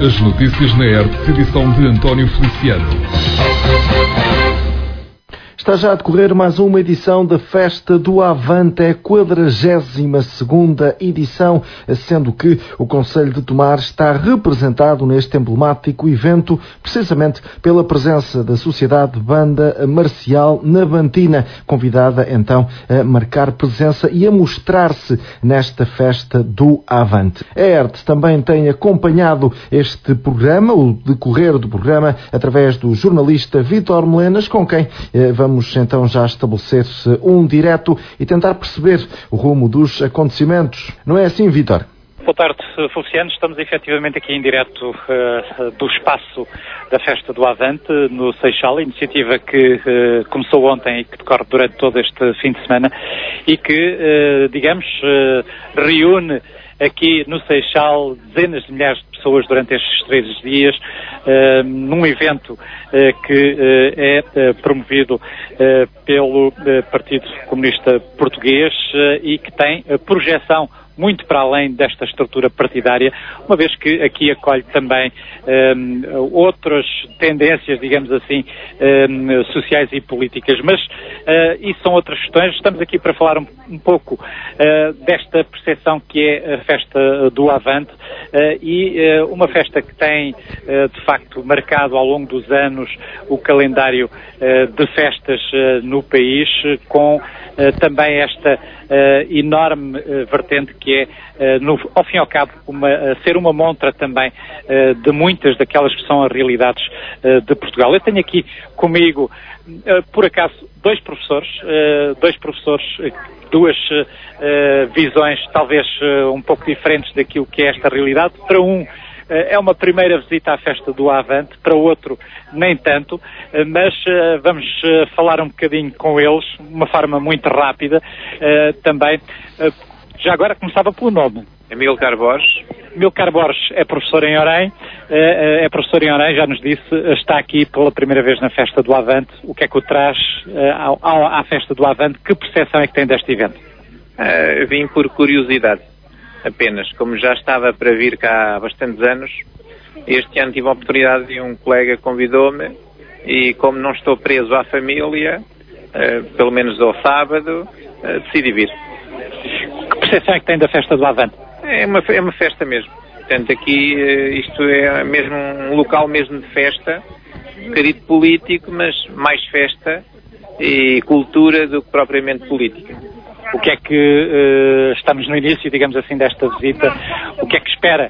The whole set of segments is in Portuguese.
As notícias na ERTE, edição de António Feliciano. Está já a decorrer mais uma edição da Festa do Avante, a 42ª edição, sendo que o Concelho de Tomar está representado neste emblemático evento, precisamente pela presença da Sociedade Banda Marcial Navantina, convidada então a marcar presença e a mostrar-se nesta Festa do Avante. A ERTE também tem acompanhado este programa, o decorrer do programa, através do jornalista Vítor Melenas, com quem vamos então já estabelecer um direto e tentar perceber o rumo dos acontecimentos. Não é assim, Vítor? Boa tarde, Feliciano. Estamos efetivamente aqui em direto do espaço da Festa do Avante, no Seixal, iniciativa que começou ontem e que decorre durante todo este fim de semana e que, reúne aqui no Seixal dezenas de milhares de pessoas durante estes 3 dias, num evento que é promovido pelo Partido Comunista Português e que tem projeção muito para além desta estrutura partidária, uma vez que aqui acolhe também outras tendências, digamos assim, sociais e políticas. Mas isso são outras questões. Estamos aqui para falar um pouco desta percepção que é a Festa do Avante e uma festa que tem, de facto, marcado ao longo dos anos o calendário de festas no país, com também esta enorme vertente que é, ao fim e ao cabo, ser uma montra também de muitas daquelas que são as realidades de Portugal. Eu tenho aqui comigo, por acaso, dois professores, duas visões talvez um pouco diferentes daquilo que é esta realidade. Para um, é uma primeira visita à Festa do Avante, para outro nem tanto, mas vamos falar um bocadinho com eles, de uma forma muito rápida, também. Já agora começava pelo nome. Amílcar Borges. Amílcar Borges é professor em Orem, já nos disse, está aqui pela primeira vez na Festa do Avante. O que é que o traz à Festa do Avante? Que percepção é que tem deste evento? Vim por curiosidade, apenas. Como já estava para vir cá há bastantes anos, este ano tive a oportunidade e um colega convidou-me e, como não estou preso à família, pelo menos ao sábado, decidi vir. Que percepção é que tem da Festa do Avante? É uma festa mesmo. Portanto, aqui isto é mesmo um local mesmo de festa, um bocadinho político, mas mais festa e cultura do que propriamente política. O que é que estamos no início, digamos assim, desta visita, o que é que espera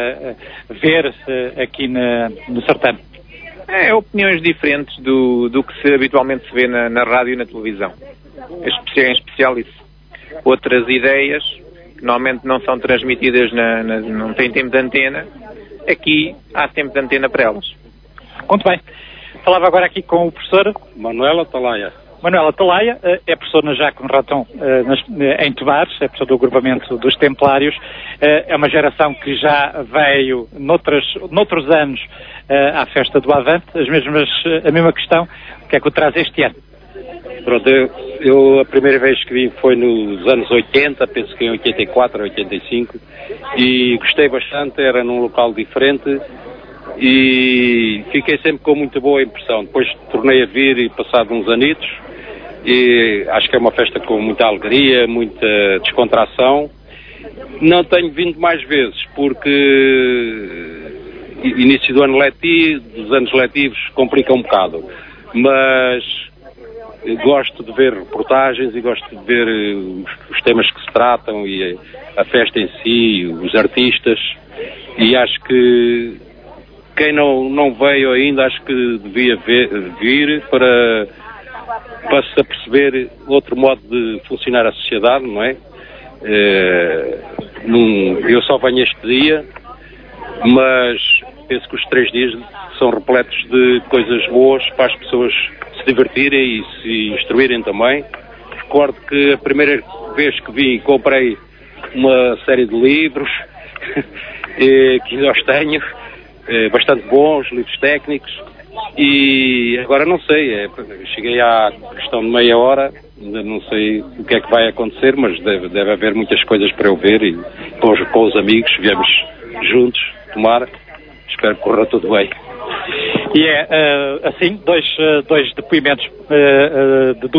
ver aqui no certame? Opiniões diferentes do que habitualmente se vê na rádio e na televisão. Em especial isso. Outras ideias que normalmente não são transmitidas, não têm tempo de antena. Aqui há tempo de antena para elas. Muito bem. Falava agora aqui com o professor Manuela Talaia. Manuela Talaia é professor na Jacques Raton em Tomares, é professor do agrupamento dos Templários. É uma geração que já veio noutros anos à Festa do Avante. A mesma questão, o que é que o traz este ano? Pronto, eu a primeira vez que vim foi nos anos 80, penso que em 84, 85, e gostei bastante, era num local diferente e fiquei sempre com muita boa impressão. Depois tornei a vir e passado uns anitos, e acho que é uma festa com muita alegria, muita descontração. Não tenho vindo mais vezes porque início do ano letivo, dos anos letivos, complica um bocado, mas gosto de ver reportagens e gosto de ver os temas que se tratam e a festa em si, os artistas, e acho que quem não veio ainda, acho que devia vir para se aperceber outro modo de funcionar a sociedade, não é? Eu só venho este dia, mas penso que os 3 dias são repletos de coisas boas para as pessoas se divertirem e se instruírem também. Recordo que a primeira vez que vim comprei uma série de livros que eu os tenho, bastante bons, livros técnicos, e agora não sei, cheguei à questão de meia hora, ainda não sei o que é que vai acontecer, mas deve haver muitas coisas para eu ver e com os amigos viemos juntos tomar. espero que corra tudo bem. E é, assim, dois depoimentos de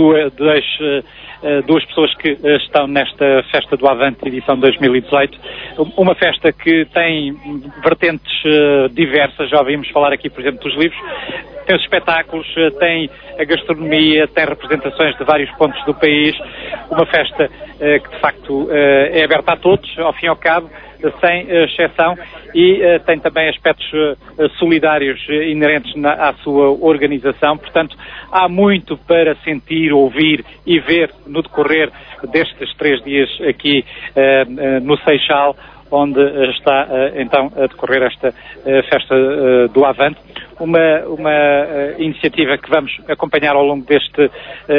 duas pessoas que estão nesta Festa do Avante, edição 2018. Uma festa que tem vertentes diversas, já ouvimos falar aqui, por exemplo, dos livros. Tem os espetáculos, tem a gastronomia, tem representações de vários pontos do país. Uma festa que, de facto, é aberta a todos, ao fim e ao cabo, sem exceção, e tem também aspectos solidários inerentes à sua organização. Portanto, há muito para sentir, ouvir e ver no decorrer destes 3 dias aqui no Seixal, onde está então a decorrer esta Festa do Avante. Uma iniciativa que vamos acompanhar ao longo deste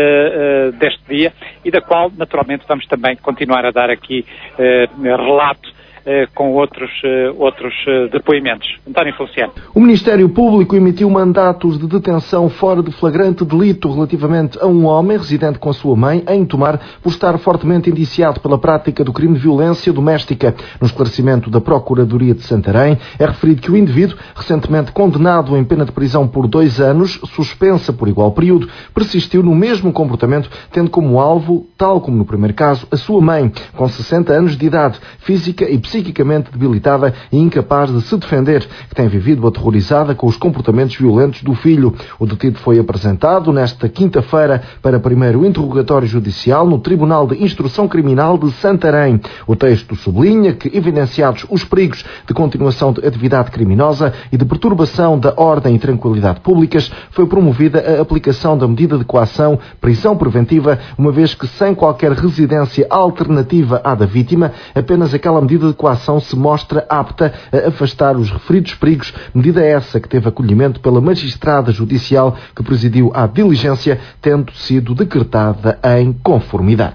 dia e da qual, naturalmente, vamos também continuar a dar aqui relato com outros depoimentos. António Feliciano. O Ministério Público emitiu mandatos de detenção fora de flagrante delito relativamente a um homem residente com a sua mãe em Tomar por estar fortemente indiciado pela prática do crime de violência doméstica. No esclarecimento da Procuradoria de Santarém, é referido que o indivíduo, recentemente condenado em pena de prisão por 2 anos, suspensa por igual período, persistiu no mesmo comportamento, tendo como alvo, tal como no primeiro caso, a sua mãe, com 60 anos de idade, física e psiquicamente debilitada e incapaz de se defender, que tem vivido aterrorizada com os comportamentos violentos do filho. O detido foi apresentado nesta quinta-feira para primeiro interrogatório judicial no Tribunal de Instrução Criminal de Santarém. O texto sublinha que, evidenciados os perigos de continuação de atividade criminosa e de perturbação da ordem e tranquilidade públicas, foi promovida a aplicação da medida de coação prisão preventiva, uma vez que, sem qualquer residência alternativa à da vítima, apenas aquela medida de coação se mostra apta a afastar os referidos perigos, medida essa que teve acolhimento pela magistrada judicial que presidiu à diligência, tendo sido decretada em conformidade.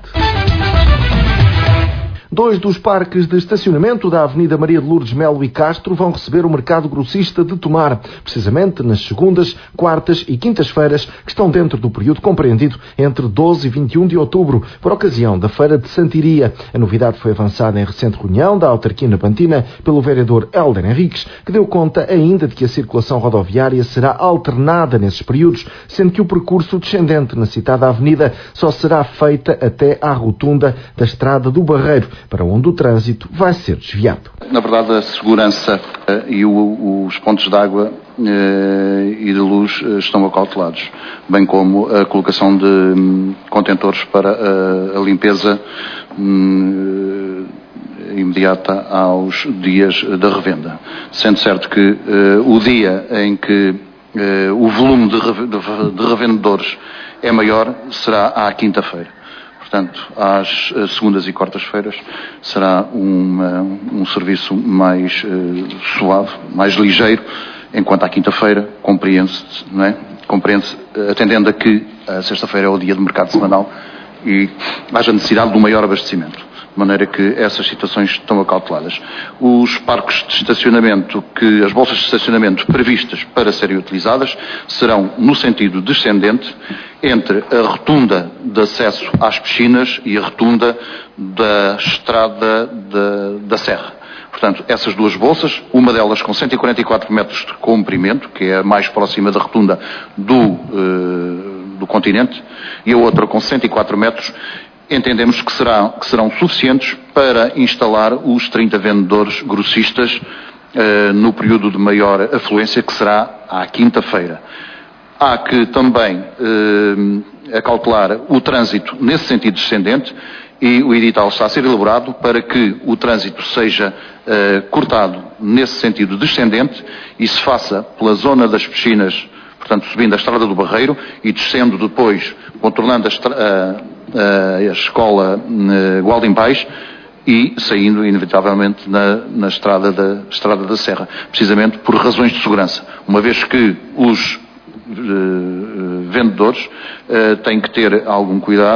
2 dos parques de estacionamento da Avenida Maria de Lourdes Melo e Castro vão receber o mercado grossista de Tomar, precisamente nas segundas, quartas e quintas-feiras, que estão dentro do período compreendido entre 12 e 21 de outubro, por ocasião da Feira de Santiria. A novidade foi avançada em recente reunião da autarquia napantina pelo vereador Hélder Henriques, que deu conta ainda de que a circulação rodoviária será alternada nesses períodos, sendo que o percurso descendente na citada avenida só será feita até à rotunda da Estrada do Barreiro, para onde o trânsito vai ser desviado. Na verdade, a segurança e os pontos de água e de luz estão acautelados, bem como a colocação de contentores para a limpeza imediata aos dias da revenda. Sendo certo que o dia em que o volume de revendedores é maior será à quinta-feira. Portanto, às segundas e quartas-feiras será um serviço mais suave, mais ligeiro, enquanto à quinta-feira compreende-se, não é? Compreende-se, atendendo a que a sexta-feira é o dia de mercado semanal e haja necessidade de um maior abastecimento. De maneira que essas situações estão acauteladas. Os parques de estacionamento, as bolsas de estacionamento previstas para serem utilizadas, serão no sentido descendente entre a rotunda de acesso às piscinas e a rotunda da estrada da Serra. Portanto, essas 2 bolsas, uma delas com 144 metros de comprimento, que é a mais próxima da rotunda do continente, e a outra com 104 metros, entendemos que serão suficientes para instalar os 30 vendedores grossistas no período de maior afluência, que será à quinta-feira. Há que também acautelar o trânsito nesse sentido descendente e o edital está a ser elaborado para que o trânsito seja cortado nesse sentido descendente e se faça pela zona das piscinas, portanto subindo a Estrada do Barreiro e descendo depois, contornando a escola Gualdim Pais e saindo inevitavelmente na estrada da Serra, precisamente por razões de segurança, uma vez que os vendedores têm que ter algum cuidado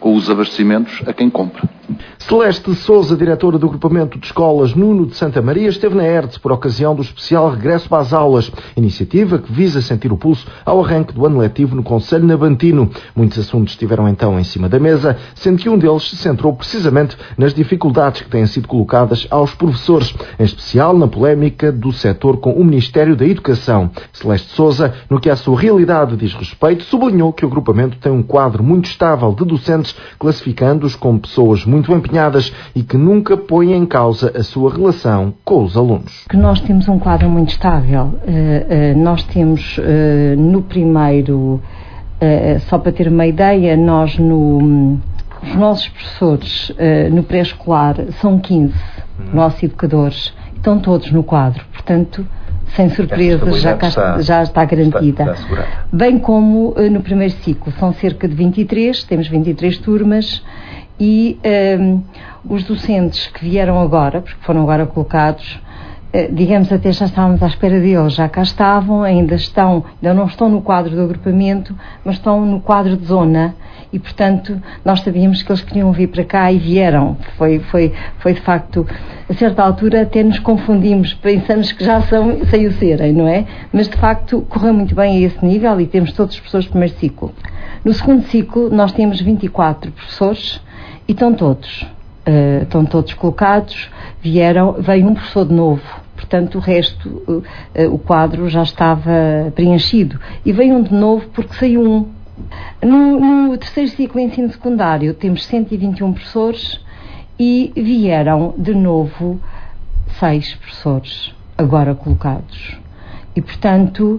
com os abastecimentos a quem compra. Celeste Sousa, diretora do agrupamento de escolas Nuno de Santa Maria, esteve na ERTS por ocasião do especial regresso às aulas, iniciativa que visa sentir o pulso ao arranque do ano letivo no concelho nabantino. Muitos assuntos estiveram então em cima da mesa, sendo que um deles se centrou precisamente nas dificuldades que têm sido colocadas aos professores, em especial na polémica do setor com o Ministério da Educação. Celeste Sousa, no que à sua realidade diz respeito, sublinhou que o agrupamento tem um quadro muito estável de docentes, classificando-os como pessoas muito empenhadas e que nunca põem em causa a sua relação com os alunos. Que nós temos um quadro muito estável. Nós temos no primeiro, só para ter uma ideia, os nossos professores no pré-escolar são 15, nossos educadores, estão todos no quadro, portanto, sem surpresa, já está garantida. Bem como no primeiro ciclo, são cerca de 23, temos 23 turmas, e os docentes que vieram agora, porque foram agora colocados, digamos, até já estávamos à espera deles, já cá estavam, ainda não estão no quadro do agrupamento, mas estão no quadro de zona, e portanto nós sabíamos que eles queriam vir para cá e vieram. Foi de facto, a certa altura até nos confundimos, pensamos que já sem o serem, não é? Mas de facto correu muito bem a esse nível e temos todos os professores do primeiro ciclo. No segundo ciclo nós temos 24 professores e estão todos colocados, veio um professor de novo, portanto o resto, o quadro já estava preenchido, e veio um de novo porque saiu um. No terceiro ciclo de ensino secundário temos 121 professores e vieram de novo 6 professores agora colocados, e portanto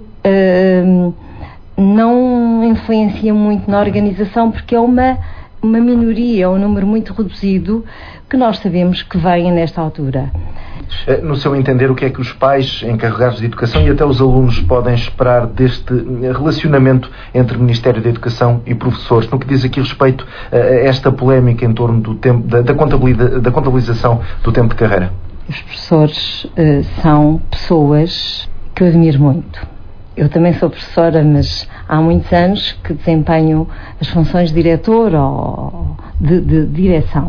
não influencia muito na organização, porque é uma minoria, um número muito reduzido que nós sabemos que vem nesta altura. No seu entender, o que é que os pais encarregados de educação e até os alunos podem esperar deste relacionamento entre o Ministério da Educação e professores, no que diz aqui respeito a esta polémica em torno do tempo, da contabilização do tempo de carreira? Os professores são pessoas que eu admiro muito. Eu também sou professora, mas há muitos anos que desempenho as funções de diretor ou de direção.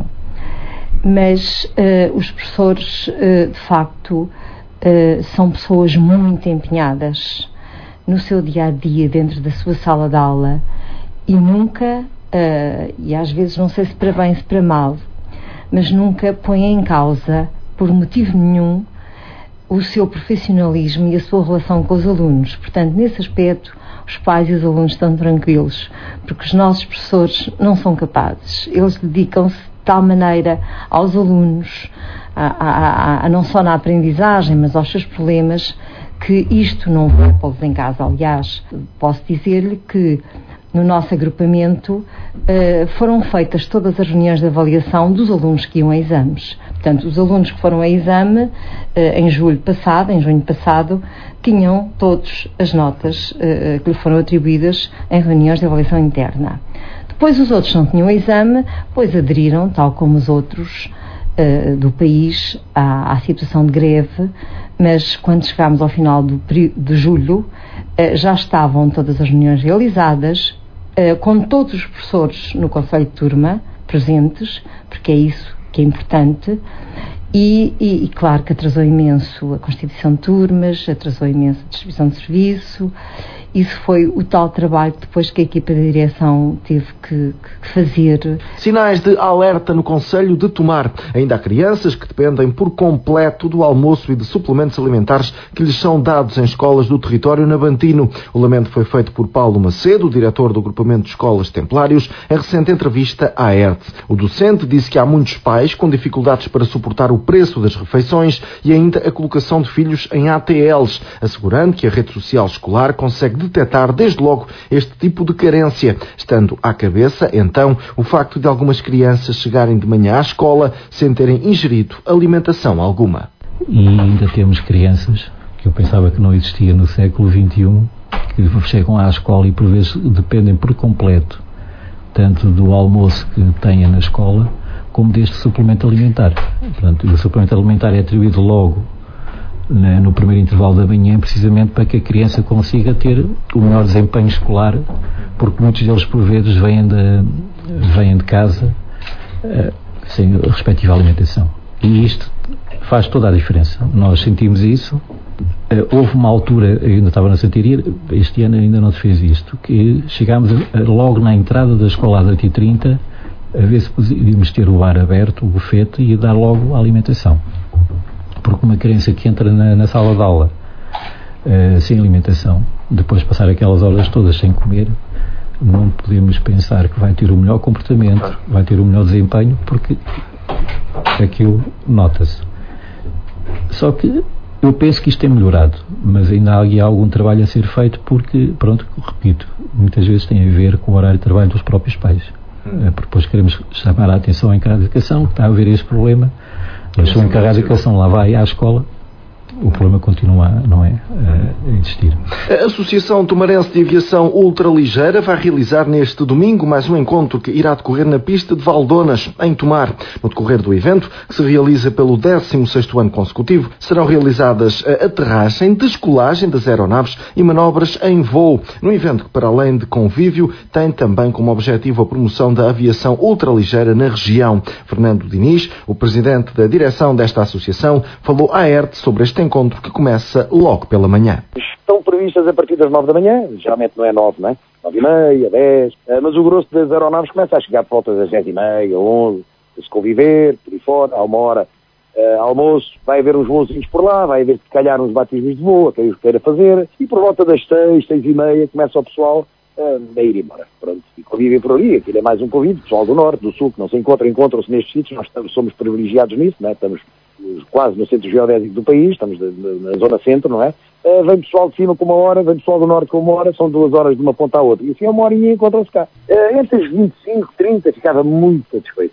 Mas os professores, de facto, são pessoas muito empenhadas no seu dia-a-dia, dentro da sua sala de aula, e nunca, e às vezes não sei se para bem, se para mal, mas nunca põem em causa, por motivo nenhum, o seu profissionalismo e a sua relação com os alunos. Portanto, nesse aspecto, os pais e os alunos estão tranquilos, porque os nossos professores não são capazes. Eles dedicam-se de tal maneira aos alunos, não só na aprendizagem, mas aos seus problemas, que isto não vai pô-los em casa. Aliás, posso dizer-lhe que no nosso agrupamento foram feitas todas as reuniões de avaliação dos alunos que iam a exames. Portanto, os alunos que foram a exame em junho passado, tinham todas as notas que lhe foram atribuídas em reuniões de avaliação interna. Depois os outros não tinham exame, pois aderiram, tal como os outros do país, à situação de greve, mas quando chegámos ao final de julho, já estavam todas as reuniões realizadas, com todos os professores no Conselho de Turma presentes, porque é isso que é importante, e claro que atrasou imenso a constituição de turmas, atrasou imenso a distribuição de serviço. Isso foi o tal trabalho depois que a equipa de direção teve que fazer. Sinais de alerta no Concelho de Tomar. Ainda há crianças que dependem por completo do almoço e de suplementos alimentares que lhes são dados em escolas do território nabantino. O lamento foi feito por Paulo Macedo, diretor do agrupamento de escolas Templários, em recente entrevista à ERTS. O docente disse que há muitos pais com dificuldades para suportar o preço das refeições e ainda a colocação de filhos em ATLs, assegurando que a rede social escolar consegue detectar desde logo este tipo de carência, estando à cabeça, então, o facto de algumas crianças chegarem de manhã à escola sem terem ingerido alimentação alguma. E ainda temos crianças, que eu pensava que não existia no século XXI, que chegam à escola e por vezes dependem por completo, tanto do almoço que tenha na escola, como deste suplemento alimentar. Portanto, o suplemento alimentar é atribuído logo no primeiro intervalo da manhã, precisamente para que a criança consiga ter o melhor desempenho escolar, porque muitos deles por vezes vêm vêm de casa sem a respectiva alimentação. E isto faz toda a diferença. Nós sentimos isso. Houve uma altura, eu ainda estava na Santiria, este ano ainda não se fez isto, que chegámos logo na entrada da escola às 8h30 a ver se podíamos ter o bar aberto, o bufete, e dar logo a alimentação. Porque uma criança que entra na sala de aula sem alimentação, depois de passar aquelas horas todas sem comer, não podemos pensar que vai ter o melhor comportamento, vai ter o melhor desempenho, porque aquilo nota-se. Só que eu penso que isto tem melhorado, mas ainda há algum trabalho a ser feito, porque, pronto, repito, muitas vezes tem a ver com o horário de trabalho dos próprios pais. Porque depois queremos chamar a atenção em cada educação, que está a haver este problema, mas se o encarregado de educação lá vai à escola, o problema continua, não é, a existir. A Associação Tomarense de Aviação Ultraligeira vai realizar neste domingo mais um encontro que irá decorrer na pista de Valdonas, em Tomar. No decorrer do evento, que se realiza pelo 16º ano consecutivo, serão realizadas a aterragem, descolagem das aeronaves e manobras em voo. No evento que, para além de convívio, tem também como objetivo a promoção da aviação ultraligeira na região. Fernando Diniz, o presidente da direção desta associação, falou à ERT sobre este encontro que começa logo pela manhã. Estão previstas a partir das 9 da manhã, geralmente não é 9, não é? 9h30, 10, mas o grosso das aeronaves começa a chegar por volta das 10h30, 11, se conviver, por aí fora, há uma hora, almoço, vai haver uns voozinhos por lá, vai haver se calhar uns batismos de voo, quem os queira fazer, e por volta das 6, 6h30 começa o pessoal a ir embora. Pronto, e convivem por ali, aquilo é mais um convite, pessoal do Norte, do Sul, que não se encontram-se nestes sítios, nós somos privilegiados nisso, não é? Estamos quase no centro geodésico do país, estamos na zona centro, não é? Vem pessoal de cima com 1 hora, vem pessoal do norte com 1 hora, são 2 horas de uma ponta à outra. E assim é 1 horinha e encontram-se cá. Entre as 25 e 30 ficava muito satisfeito.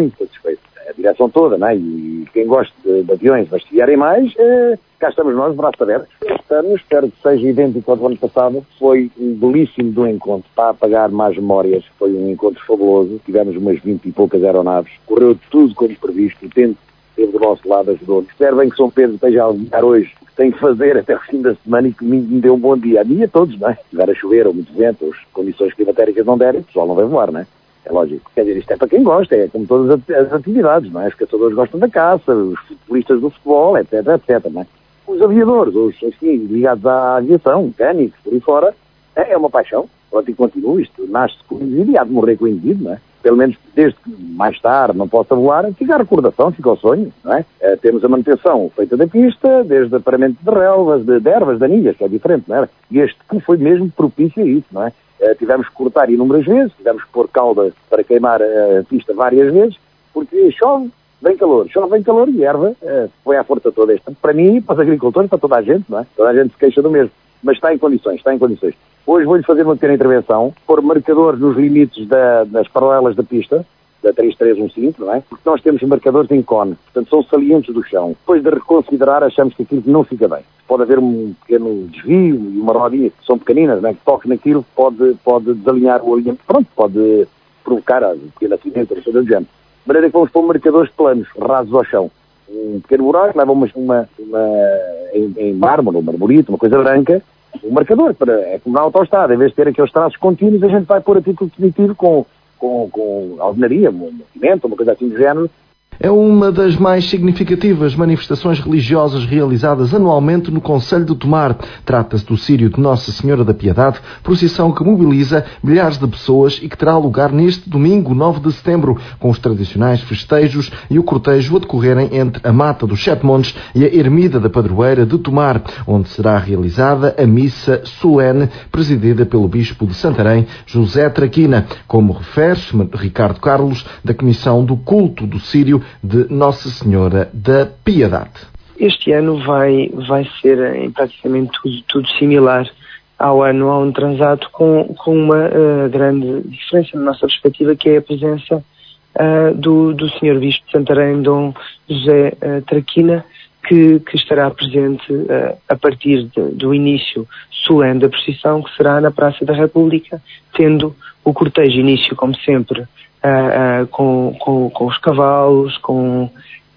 A direção toda, não é? E quem gosta de aviões, mas se vierem mais, cá estamos nós, braços abertos. Espero que seja idêntico ao do ano passado. Foi um belíssimo do encontro, para apagar mais memórias. Foi um encontro fabuloso. Tivemos umas 20 e poucas aeronaves. Correu tudo como previsto. O tempo esteve do nosso lado, ajudou. Espero bem que São Pedro esteja a ligar hoje, o que tem que fazer até o fim da semana, e que me dê um bom dia. A mim e a todos, não é? Se estiver a chover ou muito vento, ou as condições climatéricas não derem, o pessoal não vai voar, não é? É lógico. Quer dizer, isto é para quem gosta, é como todas as atividades, não é? Os caçadores gostam da caça, os futebolistas do futebol, etc, não é? Os aviadores, enfim, ligados à aviação, mecânicos, por aí fora, é uma paixão. Pronto, e continua, isto nasce com o indivíduo e há de morrer com o indivíduo, não é? Pelo menos desde que mais tarde não possa voar, fica a recordação, fica o sonho, não é? Temos a manutenção feita da pista, desde aparamento de relvas, de ervas daninhas, que é diferente, não é? E este que foi mesmo propício a isso, não é? Tivemos que cortar inúmeras vezes, tivemos que pôr cauda para queimar a pista várias vezes, porque chove, vem calor e erva foi à força toda esta. Para mim, para os agricultores, para toda a gente, não é? Toda a gente se queixa do mesmo, mas está em condições. Hoje vou-lhe fazer uma pequena intervenção, pôr marcadores nos limites das paralelas da pista, da 3315, não é? Porque nós temos marcadores em cone, portanto são salientes do chão. Depois de reconsiderar, achamos que aquilo não fica bem. Pode haver um pequeno desvio e uma rodinha, que são pequeninas, não é? Que toque naquilo, pode desalinhar o alinhamento, pronto, pode provocar um pequeno acidente, ou seja, do género. De maneira que vamos pôr marcadores planos, rasos ao chão. Um pequeno buraco, leva em mármore, um marmorito, uma coisa branca, um marcador, é como na autoestrada, em vez de ter aqueles traços contínuos, a gente vai pôr a título definitivo com alvenaria, uma pimenta, uma coisa assim do género. É uma das mais significativas manifestações religiosas realizadas anualmente no concelho de Tomar. Trata-se do Círio de Nossa Senhora da Piedade, procissão que mobiliza milhares de pessoas e que terá lugar neste domingo, 9 de setembro, com os tradicionais festejos e o cortejo a decorrerem entre a Mata dos Sete Montes e a Ermida da Padroeira de Tomar, onde será realizada a missa solene presidida pelo Bispo de Santarém, José Traquina, como refere Ricardo Carlos, da Comissão do Culto do Círio de Nossa Senhora da Piedade. Este ano vai ser em praticamente tudo similar ao ano transado, com uma grande diferença na nossa perspectiva, que é a presença do Sr. Bispo de Santarém, Dom José Traquina, que estará presente a partir do início solene da procissão, que será na Praça da República, tendo o cortejo início, como sempre, com os cavalos, com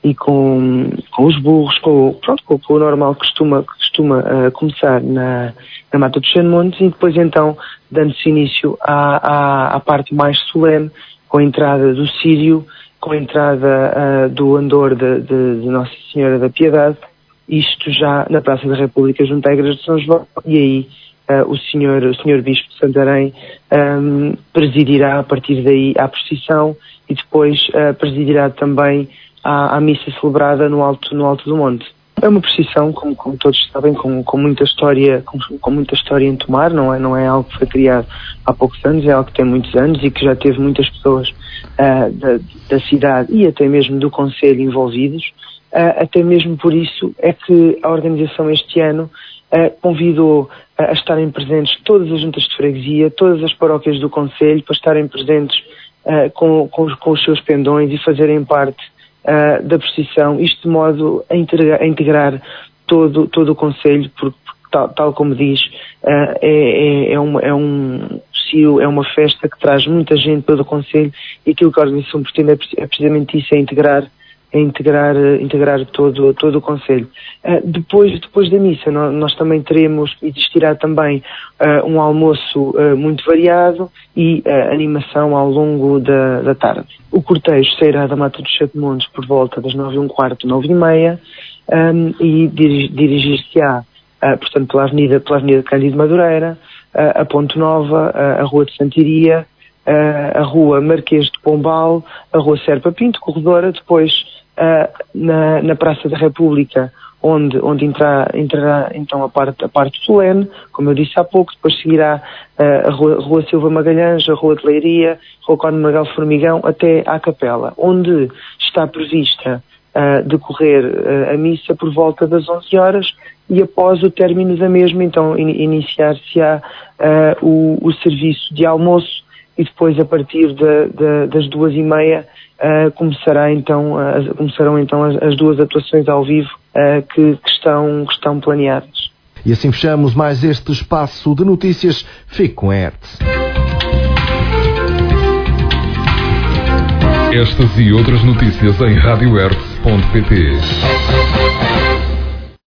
os burros, com o normal que costuma começar na Mata dos Sete Montes, e depois então dando-se início à parte mais solene, com a entrada do Círio, com a entrada do Andor de Nossa Senhora da Piedade, isto já na Praça da República junto à Igreja de São João, e aí o senhor Bispo de Santarém presidirá a partir daí à procissão e depois presidirá também à missa celebrada no alto do monte. É uma procissão, como todos sabem, com muita história, com muita história em Tomar, não é algo que foi criado há poucos anos, é algo que tem muitos anos e que já teve muitas pessoas da cidade e até mesmo do concelho envolvidos. Até mesmo por isso é que a organização este ano convidou a estarem presentes todas as juntas de freguesia, todas as paróquias do concelho, para estarem presentes com os seus pendões e fazerem parte da procissão, isto de modo a integrar todo o concelho, porque tal como diz, é uma festa que traz muita gente para o concelho, e aquilo que a organização pretende é precisamente isso, é integrar todo o concelho. Depois da missa nós também teremos, existirá também um almoço muito variado e animação ao longo da tarde. O cortejo sairá da Mata dos Sete Montes por volta das 9h15, 9h30, e dirigir-se-á, portanto, pela Avenida Cândido Madureira, a Ponte Nova, a Rua de Santiria, a Rua Marquês de Pombal, a Rua Serpa Pinto, Corredora, depois na Praça da República, onde entrará então a parte solene, como eu disse há pouco. Depois seguirá a Rua Silva Magalhães, a Rua de Leiria, Rua Conde Magal Formigão, até à Capela, onde está prevista decorrer a missa por volta das 11 horas, e após o término da mesma, então, iniciar-se-á o serviço de almoço, e depois, a partir das 2h30, começarão então as duas atuações ao vivo que estão planeadas. E assim fechamos mais este espaço de notícias. Fique com a ERTE. Estas e outras notícias em radioerte.pt.